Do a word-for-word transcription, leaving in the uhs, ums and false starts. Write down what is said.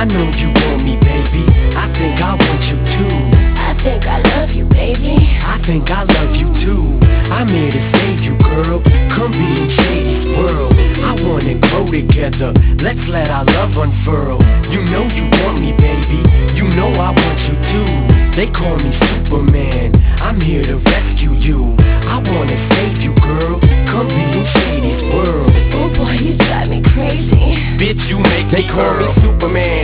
I know you want me, baby. I think I want you too. I think I love you, baby. I think I love you too. I'm here to save you, girl. Come be in Shady's world. I wanna grow together. Let's let our love unfurl. You know you want me, baby. You know I want you too. They call me